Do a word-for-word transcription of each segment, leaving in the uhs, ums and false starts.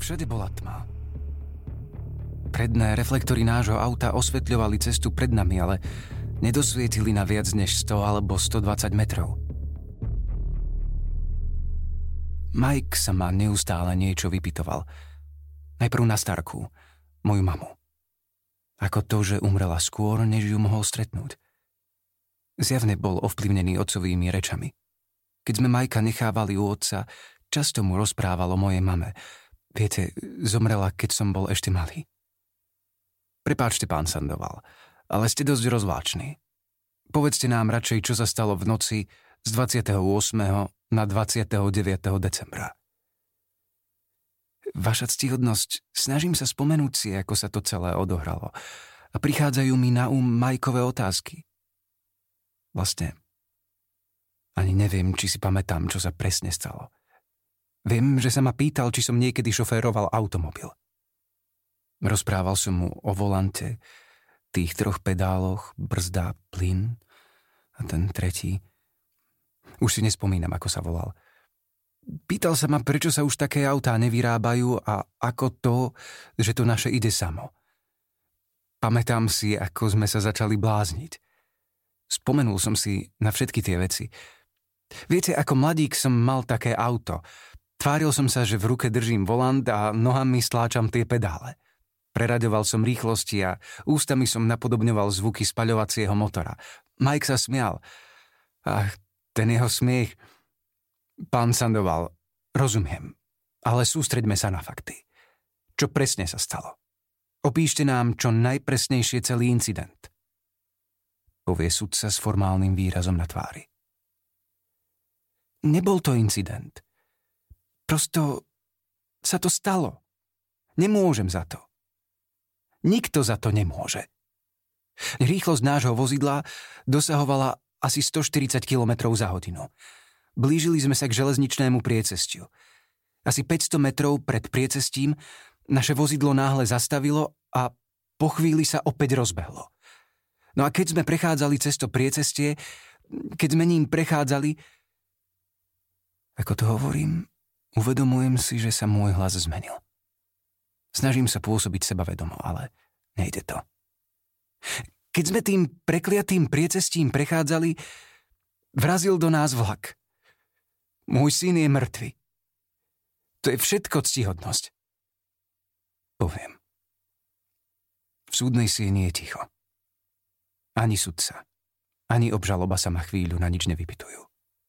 Všade bola tma. Predné reflektory nášho auta osvetľovali cestu pred nami, ale nedosvietili na viac než sto alebo stodvadsať metrov. Mike sa ma neustále niečo vypytoval. Najprv na starku, moju mamu. Ako to, že umrela skôr, než ju mohol stretnúť. Zjavne bol ovplyvnený otcovými rečami. Keď sme Majka nechávali u otca, často mu rozprával o mojej mame. Viete, zomrela, keď som bol ešte malý. Prepáčte, pán Sandoval, ale ste dosť rozvláčni. Povedzte nám radšej, čo sa stalo v noci z dvadsiateho ôsmeho na dvadsiateho deviateho decembra. Vaša ctihodnosť, snažím sa spomenúť si, ako sa to celé odohralo. A prichádzajú mi na um Majkové otázky. Vlastne, ani neviem, či si pamätám, čo sa presne stalo. Viem, že sa ma pýtal, či som niekedy šoféroval automobil. Rozprával som mu o volante, tých troch pedáloch, brzda, plyn a ten tretí. Už si nespomínam, ako sa volal. Pýtal sa ma, prečo sa už také autá nevyrábajú a ako to, že to naše ide samo. Pamätám si, ako sme sa začali blázniť. Spomenul som si na všetky tie veci. Viete, ako mladík som mal také auto. Tváril som sa, že v ruke držím volant a nohami stláčam tie pedále. Preraďoval som rýchlosti a ústami som napodobňoval zvuky spaľovacieho motora. Mike sa smial. Ach, ten jeho smiech. Pán Sandoval, rozumiem, ale sústreďme sa na fakty. Čo presne sa stalo? Opíšte nám čo najpresnejšie celý incident. Povie sudca s formálnym výrazom na tvári. Nebol to incident. Prosto sa to stalo. Nemôžem za to. Nikto za to nemôže. Rýchlosť nášho vozidla dosahovala asi stoštyridsať kilometrov za hodinu. Blížili sme sa k železničnému priecestiu. Asi päťsto metrov pred priecestím naše vozidlo náhle zastavilo a po chvíli sa opäť rozbehlo. No a keď sme prechádzali cez to priecestie, keď sme ním prechádzali... Ako to hovorím, uvedomujem si, že sa môj hlas zmenil. Snažím sa pôsobiť sebavedomo, ale nejde to. Keď sme tým prekliatým priecestím prechádzali, vrazil do nás vlak. Môj syn je mŕtvy. To je všetko ctihodnosť. Poviem. V súdnej sieni je ticho. Ani sudca, ani obžaloba sa ma chvíľu na nič nevypytujú.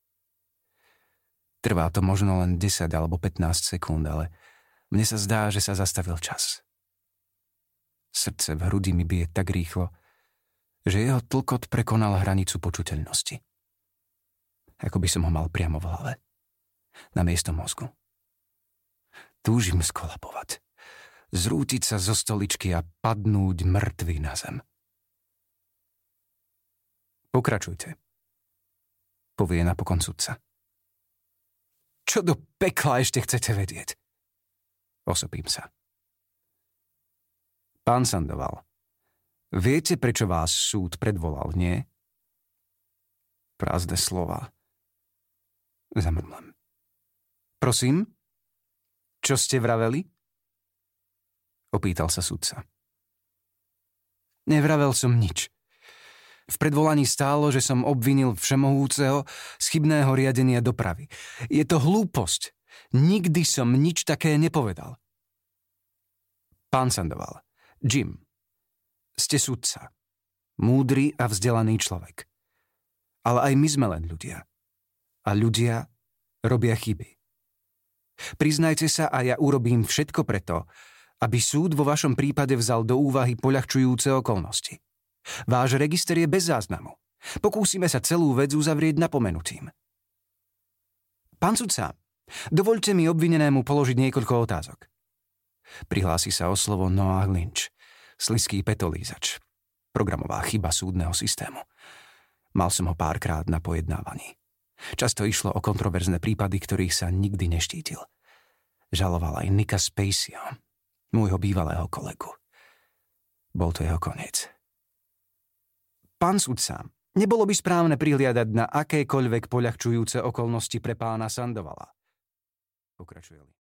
Trvá to možno len desať alebo pätnásť sekúnd, ale mne sa zdá, že sa zastavil čas. Srdce v hrudi mi bije tak rýchlo, že jeho tlkot prekonal hranicu počuteľnosti. Ako by som ho mal priamo v hlave. Na miesto mozgu. Túžim skolabovať. Zrútiť sa zo stoličky a padnúť mŕtvy na zem. Pokračujte. Povie napokon sudca. Čo do pekla ešte chcete vedieť? Osopím sa. Pán Sandoval, viete, prečo vás súd predvolal, nie? Prázdne slova. Zamrmlem. Prosím? Čo ste vraveli? Opýtal sa sudca. Nevravel som nič. V predvolaní stálo, že som obvinil všemohúceho z chybného riadenia dopravy. Je to hlúposť. Nikdy som nič také nepovedal. Pán Sandoval, Jim, ste sudca. Múdry a vzdelaný človek. Ale aj my sme len ľudia. A ľudia robia chyby. Priznajte sa a ja urobím všetko preto, aby súd vo vašom prípade vzal do úvahy poľahčujúce okolnosti. Váš register je bez záznamu. Pokúsime sa celú vec uzavrieť napomenutím. Pán sudca, dovoľte mi obvinenému položiť niekoľko otázok. Prihlási sa o slovo Noah Lynch, slizký petolízač. Programová chyba súdneho systému. Mal som ho párkrát na pojednávaní. Často išlo o kontroverzné prípady, ktorých sa nikdy neštítil. Žaloval aj Nicka Spaceyho, môjho bývalého kolegu. Bol to jeho koniec. Pán sudca, nebolo by správne prihliadať na akékoľvek poľahčujúce okolnosti pre pána Sandovala? Pokračuje.